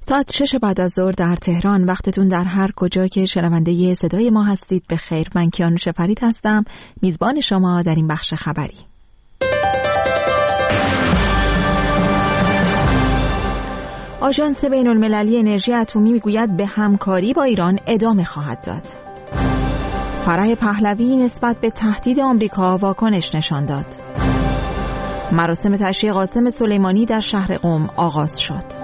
ساعت 6 بعد از ظهر در تهران، وقتتون در هر کجا که شنونده صدای ما هستید به خیر. من کیانوش فرید هستم، میزبان شما در این بخش خبری. آژانس بین‌المللی انرژی اتمی میگوید به همکاری با ایران ادامه خواهد داد. فرح پهلوی نسبت به تهدید آمریکا واکنش نشان داد. مراسم تشییع قاسم سلیمانی در شهر قم آغاز شد.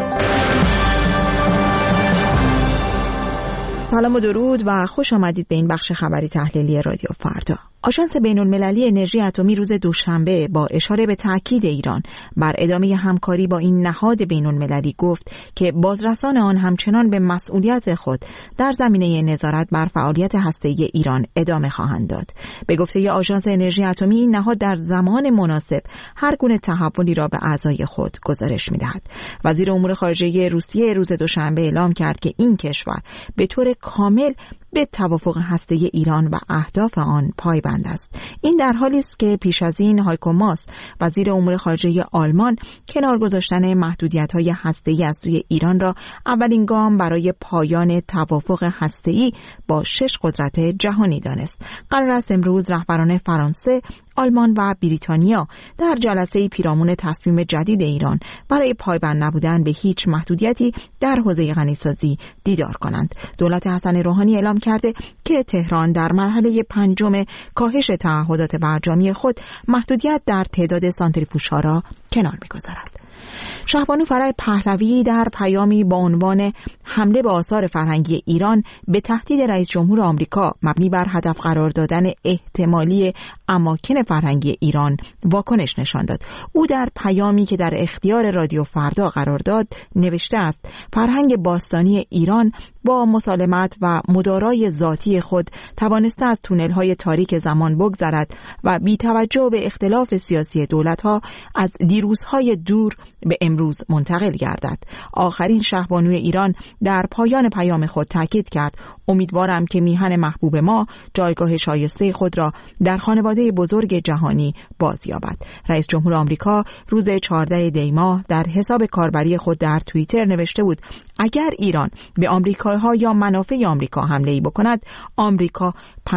سلام و درود و خوش آمدید به این بخش خبری تحلیلی رادیو فردا. آژانس بین‌المللی انرژی اتمی روز دوشنبه با اشاره به تأکید ایران بر ادامه همکاری با این نهاد بین‌المللی گفت که بازرسان آن همچنان به مسئولیت خود در زمینه نظارت بر فعالیت هسته‌ای ایران ادامه خواهند داد. به گفته آژانس انرژی اتمی، این نهاد در زمان مناسب هر گونه تحولی را به اعضای خود گزارش می‌دهد. وزیر امور خارجه روسیه روز دوشنبه اعلام کرد که این کشور به طور کامل به توافق هسته‌ای ایران و اهداف آن پایبند است. این در حالی است که پیش از این هایکو ماس، وزیر امور خارجه آلمان، کنار گذاشتن محدودیت‌های هسته‌ای از سوی ایران را اولین گام برای پایان توافق هسته‌ای با 6 قدرت جهانی دانست. قرار است امروز رهبران فرانسه، آلمان و بریتانیا در جلسه پیرامون تصمیم جدید ایران برای پایبند نبودن به هیچ محدودیتی در حوزه غنیسازی دیدار کنند. دولت حسن روحانی اعلام کرده که تهران در مرحله 5 کاهش تعهدات برجامی خود محدودیت در تعداد سانتریفوژها را کنار می‌گذارد. شهبانو فرح پهلوی در پیامی با عنوان حمله به آثار فرهنگی ایران به تهدید رئیس جمهور آمریکا مبنی بر هدف قرار دادن احتمالی اماکن فرهنگی ایران واکنش نشان داد. او در پیامی که در اختیار رادیو فردا قرار داد نوشته است: فرهنگ باستانی ایران با مسالمت و مدارای ذاتی خود توانسته از تونل‌های تاریک زمان بگذرد و بی توجه به اختلاف سیاسی دولت‌ها از دیروزهای دور به امروز منتقل گردد. آخرین شهبانوی ایران در پایان پیام خود تاکید کرد: امیدوارم که میهن محبوب ما جایگاه شایسته خود را در خانواده بزرگ جهانی بازیابد. رئیس جمهور آمریکا روز 14 دی ماه در حساب کاربری خود در توییتر نوشته بود: اگر ایران به آمریکایی‌ها یا منافع آمریکا حمله‌ای بکند، آمریکا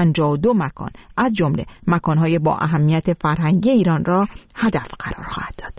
52 مکان از جمله مکان‌های با اهمیت فرهنگی ایران را هدف قرار خواهد داد.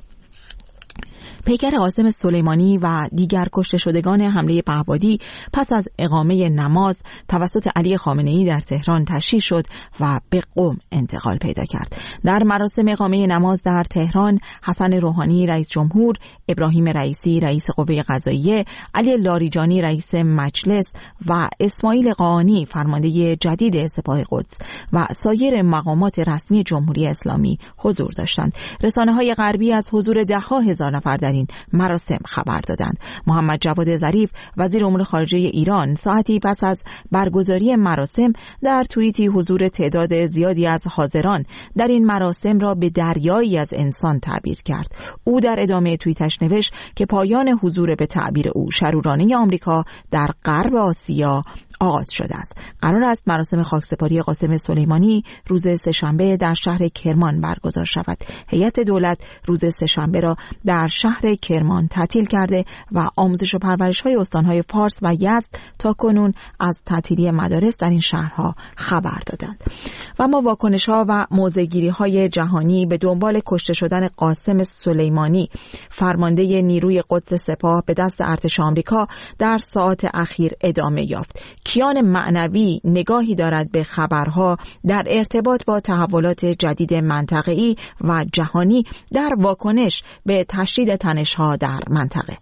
پیکر قاسم سلیمانی و دیگر کشته شدگان حمله پهبادی پس از اقامه نماز توسط علی خامنه‌ای در تهران تشییع شد و به قم انتقال پیدا کرد. در مراسم اقامه نماز در تهران، حسن روحانی رئیس جمهور، ابراهیم رئیسی رئیس قوه قضاییه، علی لاریجانی رئیس مجلس و اسماعیل قاآنی فرمانده جدید سپاه قدس و سایر مقامات رسمی جمهوری اسلامی حضور داشتند. رسانه‌های غربی از حضور ده‌ها هزار نفر در این مراسم خبر دادند. محمد جواد ظریف وزیر امور خارجه ایران ساعتی پس از برگزاری مراسم در توییتی حضور تعداد زیادی از حاضران در این مراسم را به دریایی از انسان تعبیر کرد. او در ادامه توییتش نوشت که پایان حضور به تعبیر او شرورانه آمریکا در غرب آسیا آغاز شده است. قرار است مراسم خاکسپاری قاسم سلیمانی روز سه‌شنبه در شهر کرمان برگزار شود. هیئت دولت روز سه‌شنبه را در شهر کرمان تعطیل کرده و آموزش و پرورش‌های استان‌های فارس و یزد تاکنون از تعطیلی مدارس در این شهرها خبر دادند. و اما واکنش‌ها و موضع‌گیری‌های جهانی به دنبال کشته شدن قاسم سلیمانی، فرمانده نیروی قدس سپاه به دست ارتش آمریکا، در ساعات اخیر ادامه یافت. کیان معنوی نگاهی دارد به خبرها در ارتباط با تحولات جدید منطقه‌ای و جهانی در واکنش به تشدید تنش‌ها در منطقه.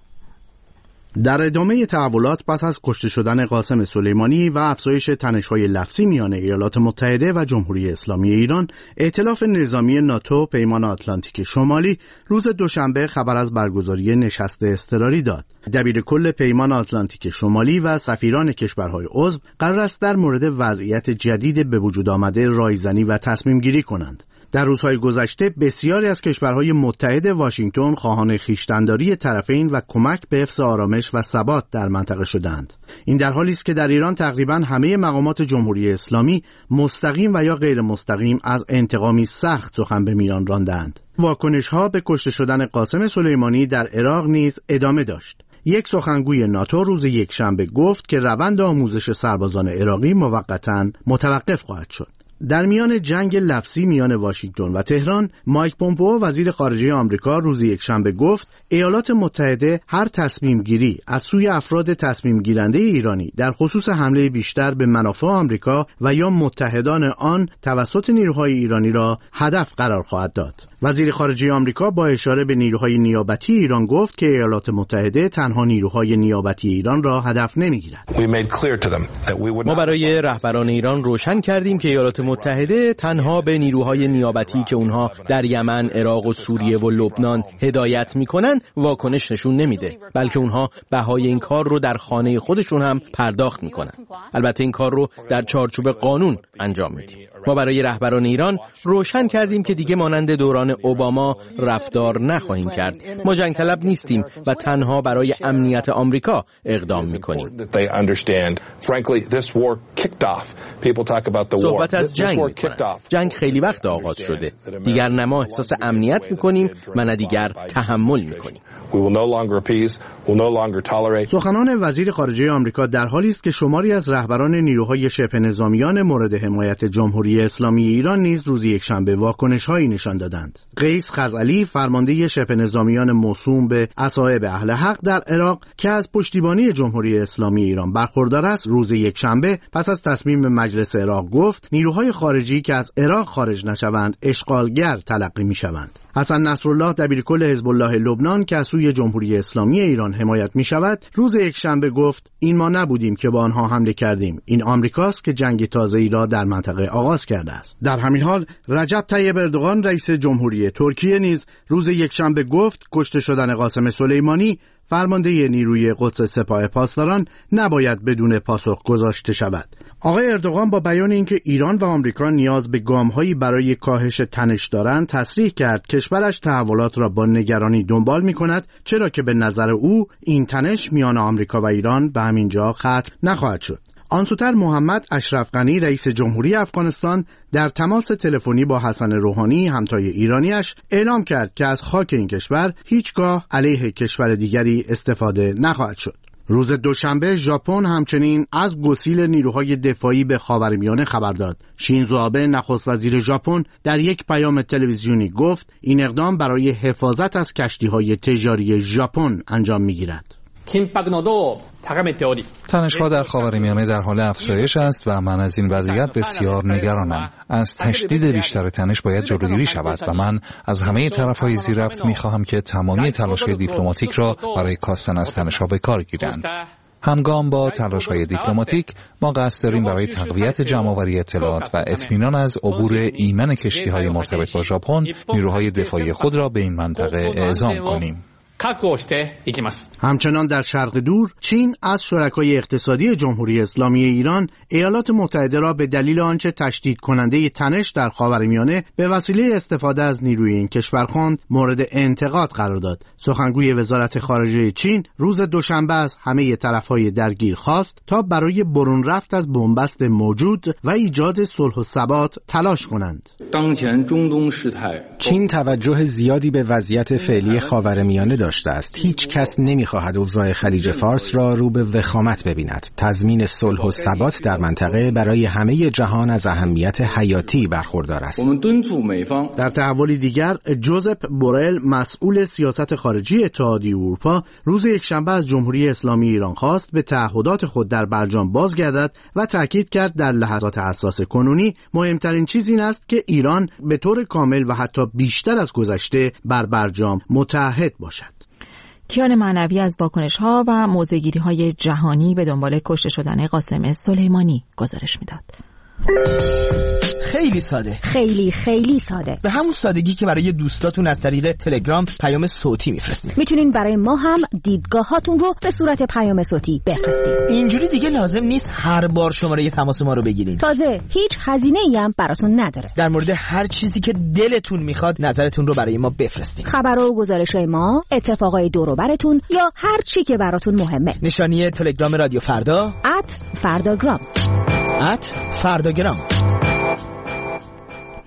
در ادامه تحولات پس از کشته شدن قاسم سلیمانی و افزایش تنش‌های لفظی میان ایالات متحده و جمهوری اسلامی ایران، ائتلاف نظامی ناتو پیمان آتلانتیک شمالی روز دوشنبه خبر از برگزاری نشست اضطراری داد. دبیرکل پیمان آتلانتیک شمالی و سفیران کشورهای عضو قرار است در مورد وضعیت جدید به وجود آمده رایزنی و تصمیم گیری کنند. در روزهای گذشته بسیاری از کشورهای متحد واشنگتن خواهان خویشتن‌داری طرفین و کمک به حفظ آرامش و ثبات در منطقه شدند. این در حالی است که در ایران تقریباً همه مقامات جمهوری اسلامی مستقیم و یا غیر مستقیم از انتقامی سخت سخن به میان راندند. واکنش‌ها به کشته شدن قاسم سلیمانی در عراق نیز ادامه داشت. یک سخنگوی ناتو روز یکشنبه گفت که روند آموزش سربازان عراقی موقتاً متوقف خواهد شد. در میان جنگ لفظی میان واشنگتن و تهران، مایک پومپئو وزیر خارجه آمریکا روز یکشنبه گفت ایالات متحده هر تصمیم گیری از سوی افراد تصمیم گیرنده ایرانی در خصوص حمله بیشتر به منافع آمریکا و یا متحدان آن توسط نیروهای ایرانی را هدف قرار خواهد داد. وزیر خارجه آمریکا با اشاره به نیروهای نیابتی ایران گفت که ایالات متحده تنها نیروهای نیابتی ایران را هدف نمیگیرد. ما برای رهبران ایران روشن کردیم که ایالات متحده تنها به نیروهای نیابتی که اونها در یمن، عراق و سوریه و لبنان هدایت میکنن واکنش نشون نمیده، بلکه اونها بهای این کار رو در خانه خودشون هم پرداخت میکنن. البته این کار رو در چارچوب قانون انجام میدیم. ما برای رهبران ایران روشن کردیم که دیگه مانند دوران اوباما رفتار نخواهیم کرد. ما جنگ طلب نیستیم و تنها برای امنیت آمریکا اقدام میکنیم. صحبت از جنگ میکنن. جنگ خیلی وقت آغاز شده. دیگر نه ما احساس امنیت میکنیم و نه دیگر تحمل میکنیم. سخنان وزیر خارجه آمریکا در حالی است که شماری از رهبران نیروهای شبه نظامیان مورد حمایت جمهوری اسلامی ایران نیز روز یکشنبه واکنش‌هایی نشان دادند. قیس خزعلی، فرمانده شبه نظامیان موسوم به اصحاب اهل حق در عراق که از پشتیبانی جمهوری اسلامی ایران برخوردار است، روز یکشنبه پس از تصمیم مجلس عراق گفت نیروهای خارجی که از عراق خارج نشوند اشغالگر تلقی می‌شوند. حسن نصرالله دبیرکل حزب الله لبنان که از سوی جمهوری اسلامی ایران حمایت می شود روز یکشنبه گفت این ما نبودیم که با آنها حمله کردیم، این آمریکاست که جنگ تازه‌ای را در منطقه آغاز کرده است. در همین حال رجب طیب اردوغان رئیس جمهوری ترکیه نیز روز یکشنبه گفت کشته شدن قاسم سلیمانی فرمانده نیروی قدس سپاه پاسداران نباید بدون پاسخ گذاشته شود. آقای اردوغان با بیان اینکه ایران و آمریکا نیاز به گام‌هایی برای کاهش تنش دارند تصریح کرد کشورش تحولات را با نگرانی دنبال می‌کند، چرا که به نظر او این تنش میان آمریکا و ایران به همین جا ختم نخواهد شد. آنسوتر محمد اشرف غنی رئیس جمهوری افغانستان در تماس تلفنی با حسن روحانی همتای ایرانیش اعلام کرد که از خاک این کشور هیچگاه علیه کشور دیگری استفاده نخواهد شد. روز دوشنبه ژاپن همچنین از گسیل نیروهای دفاعی به خاورمیانه خبر داد. شینزو آبه نخست وزیر ژاپن در یک پیام تلویزیونی گفت این اقدام برای حفاظت از کشتی‌های تجاری ژاپن انجام می‌گیرد. تنش‌ها در خاورمیانه در حال افزایش است و من از این وضعیت بسیار نگرانم. از تشدید بیشتر تنش باید جلوگیری شود و من از همه طرف‌های ذی‌ربط می‌خواهم که تمامی تلاش‌های دیپلماتیک را برای کاستن از تنش‌ها به کار گیرند. همگام با تلاش‌های دیپلماتیک ما قصد داریم برای تقویت جمع‌آوری اطلاعات و اطمینان از عبور ایمن کشتی‌های مرتبط با ژاپن نیروهای دفاعی خود را به این منطقه اعزام کنیم. همچنان در شرق دور چین از شرکای اقتصادی جمهوری اسلامی ایران ایالات متحده را به دلیل آنچه تشدید کننده تنش در خاورمیانه به وسیله استفاده از نیروی این کشور خواند مورد انتقاد قرار داد. سخنگوی وزارت خارجه چین روز دوشنبه از همه طرف‌های درگیر خواست تا برای برون رفت از بنبست موجود و ایجاد صلح و ثبات تلاش کنند. چین توجه زیادی به وضعیت فعلی خاورمیانه داشته است. هیچ کس نمی‌خواهد اوضاع خلیج فارس را رو به وخامت ببیند. تضمین صلح و ثبات در منطقه برای همه جهان از اهمیت حیاتی برخوردار است. در تحولی دیگر جوزپ بورل مسئول سیاست خارجی اتحادیه اروپا روز یکشنبه از جمهوری اسلامی ایران خواست به تعهدات خود در برجام بازگردد و تاکید کرد در لحظات حساس کنونی مهمترین چیز این است که ایران به طور کامل و حتی بیشتر از گذشته بر برجام متحد باشد. کیان معنوی از واکنش‌ها و موضع‌گیری‌های جهانی به دنبال کشته شدن قاسم سلیمانی گزارش می‌داد. خیلی ساده. خیلی ساده. به همون سادگی که برای دوستاتون از طریق تلگرام پیام صوتی میفرستید. میتونین برای ما هم دیدگاهاتون رو به صورت پیام صوتی بفرستید. اینجوری دیگه لازم نیست هر بار شماره تماس ما رو بگیرین. تازه هیچ هزینه‌ای هم براتون نداره. در مورد هر چیزی که دلتون میخواد نظرتون رو برای ما بفرستید. خبرها و گزارش‌های ما، اتفاقای دور و برتون یا هر چی که براتون مهمه. نشانی تلگرام رادیو فردا @فرداگرام. @فرداگرام.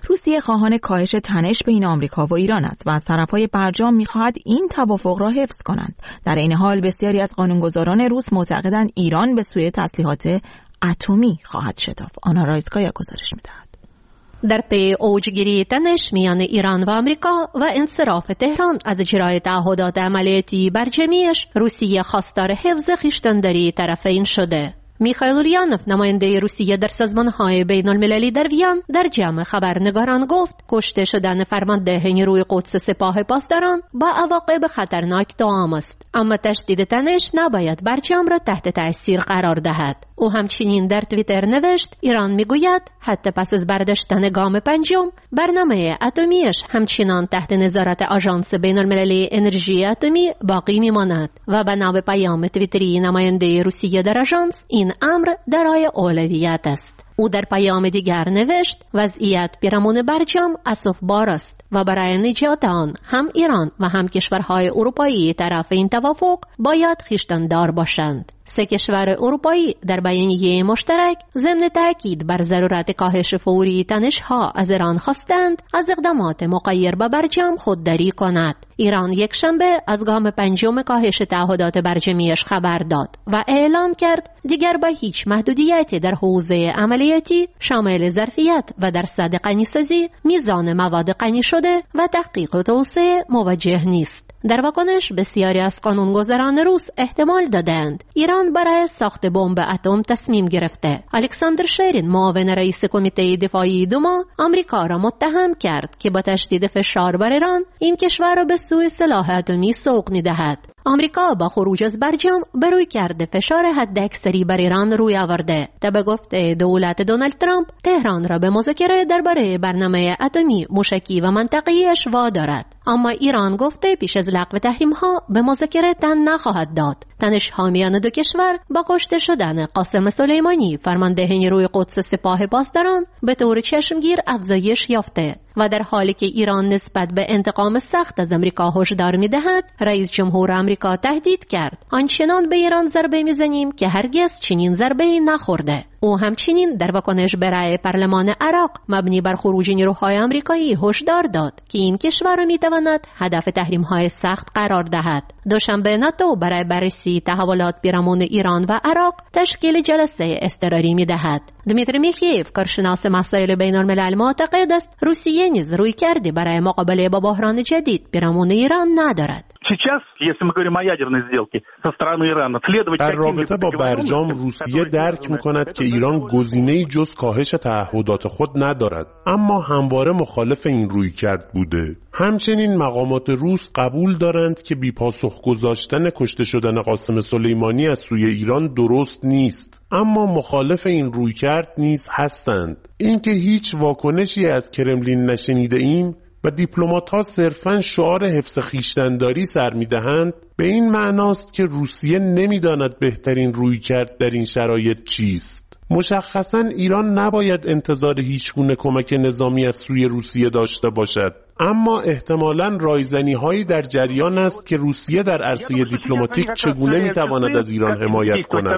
روسیه خواهان کاهش تنش بین آمریکا و ایران است و از طرفهای برجام می‌خواهد این توافق را حفظ کنند. در این حال بسیاری از قانونگذاران روس معتقدند ایران به سوی تسلیحات اتمی خواهد شتافت. آنا رایسکایا گزارش می‌دهد. در پی اوجگیری تنش میان ایران و آمریکا و انصراف تهران از اجرای تعهدات عملیاتی برجامیش، روسیه خواستار حفظ خویشتن‌داری طرفین شده. میخائیل اوليانوف نماینده روسیه در سازمان‌های بین‌المللی در وین در جمع خبرنگاران گفت کشته شدن فرمانده نیروی قدس سپاه پاسداران با عواقب خطرناک دائم است، اما تشدید تنش نباید برجام را تحت تأثیر قرار دهد. او همچنین در توییتر نوشت ایران میگوید حتی پس از برداشتن گام پنجم برنامه اتمیش همچنان تحت نظارت آژانس بین‌المللی انرژی اتمی باقی میماند و بنا به پیام توییتری نماینده روسیه در آژانس این امر دارای اولویت است. او در پیام دیگر نوشت وضعیت پیرامون برجام اسفبار است و برای نجات آن هم ایران و هم کشورهای اروپایی طرف این توافق باید خویشتن‌دار باشند. 3 کشور اروپایی در بیانیه مشترک ضمن تاکید بر ضرورت کاهش فوری تنش‌ها از ایران خواستند از اقدامات مغایر به برجام خودداری کند. ایران یک شنبه از گام پنجم کاهش تعهدات برجامیش خبر داد و اعلام کرد دیگر با هیچ محدودیتی در حوزه عملیاتی شامل ظرفیت و درصد غنی‌سازی، میزان مواد غنی شده و تحقیق و توسعه مواجه نیست. در واکنش بسیاری از قانونگذاران روس احتمال دادند ایران برای ساخت بمب اتم تصمیم گرفته. الکساندر شرین معاون رئیس کمیته دفاعی دوما آمریکا را متهم کرد که با تشدید فشار بر ایران این کشور را به سوی سلاح اتمی سوق می‌دهد. آمریکا با خروج از برجام به روی کرده فشار حداکثری بر ایران روی آورده تا به گفته دولت دونالد ترامپ تهران را به مذاکره درباره برنامه اتمی موشکی و منطقه‌ایش وادارد. اما ایران گفته پیش از لغو تحریم‌ها به مذاکره تن نخواهد داد. تنش‌ها میان دو کشور با کشته شدن قاسم سلیمانی فرمانده نیروی قدس سپاه پاسداران به طور چشمگیر افزایش یافته و در حالی که ایران نسبت به انتقام سخت از آمریکا هشدار می‌دهد، رئیس جمهور آمریکا تهدید کرد آنچنان به ایران ضربه می‌زنیم که هرگز چنین ضربه‌ای نخورده. او همچنین در واکنش به رأی پارلمان عراق مبنی بر خروج نیروهای آمریکایی هشدار داد که این کشور را می‌تواند هدف تحریم‌های سخت قرار دهد. دوشنبه ناتو برای بررسی تحولات پیرامون ایران و عراق تشکیل جلسه اضطراری می‌دهد. دمیتری میخیف کارشناس مسائل بین‌الملل معتقد است روسیه نیز روی کرده برای مقابله با بحران جدید پیرامون ایران ندارد. در رابطه با برجام روسیه درک می‌کند که ایران گزینه‌ای جز کاهش تعهدات خود ندارد، اما همواره مخالف این رویکرد بوده. همچنین مقامات روس قبول دارند که بی‌پاسخ گذاشتن کشته شدن قاسم سلیمانی از سوی ایران درست نیست، اما مخالف این رویکرد نیز هستند. اینکه هیچ واکنشی از کرملین نشنیده ایم و دیپلمات‌ها صرفاً شعار حفظ خویشتن‌داری سر می‌دهند، به این معناست که روسیه نمی‌داند بهترین رویکرد در این شرایط چیست. مشخصاً ایران نباید انتظار هیچگونه کمک نظامی از سوی روسیه داشته باشد، اما احتمالاً رایزنی‌هایی در جریان است که روسیه در عرصه دیپلماتیک چگونه می‌تواند از ایران حمایت کند.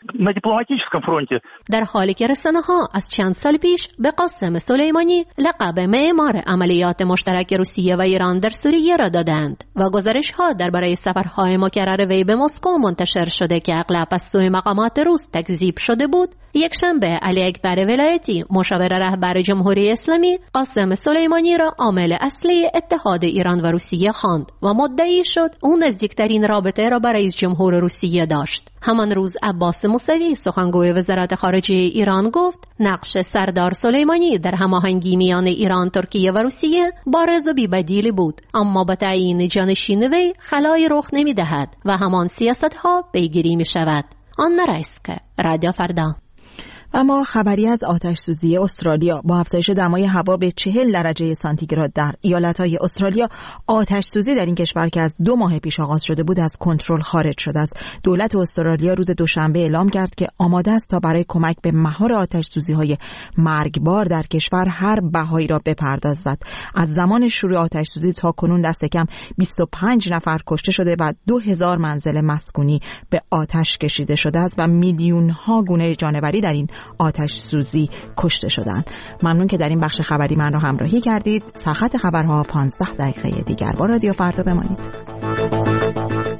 در حالی که رسانه‌ها از چند سال پیش به قاسم سلیمانی لقب معمار عملیات مشترک روسیه و ایران در سوریه را دادند و گزارش‌ها درباره سفرهای مکرر وی به مسکو منتشر شده که اغلب از سوی مقامات روس تکذیب شده بود، یک شنبه علی اکبر ولایتی مشاور رهبر جمهوری اسلامی قاسم سلیمانی را عامل اصلی اتحاد ایران و روسیه خواند و مدعی شد او نزدیکترین رابطه را با رئیس جمهور روسیه داشت. همان روز عباس موسوی سخنگوی وزارت خارجه ایران گفت نقش سردار سلیمانی در هماهنگی میان ایران، ترکیه و روسیه بارز و بی‌بدیل بود، اما با تعیین جانشین وی خلایی رخ نمی‌دهد و همان سیاست‌ها پیگیری می‌شود. آنا رایسکایا، رادیو فردا. اما خبری از آتش سوزی استرالیا. با افزایش دمای هوا به 40 درجه سانتیگراد در ایالت‌های استرالیا، آتش سوزی در این کشور که از 2 ماه پیش آغاز شده بود از کنترل خارج شده است. دولت استرالیا روز دوشنبه اعلام کرد که آماده است تا برای کمک به مهار آتش سوزی‌های مرگبار در کشور هر بهایی را بپردازد. از زمان شروع آتش سوزی تا کنون دست کم 25 نفر کشته شده و 2000 منزل مسکونی به آتش کشیده شده است و میلیون‌ها گونه جانوری در این آتش سوزی کشته شدند. ممنون که در این بخش خبری من را همراهی کردید. سرخط خبرها 15 دقیقه دیگر با رادیو فردا بمانید.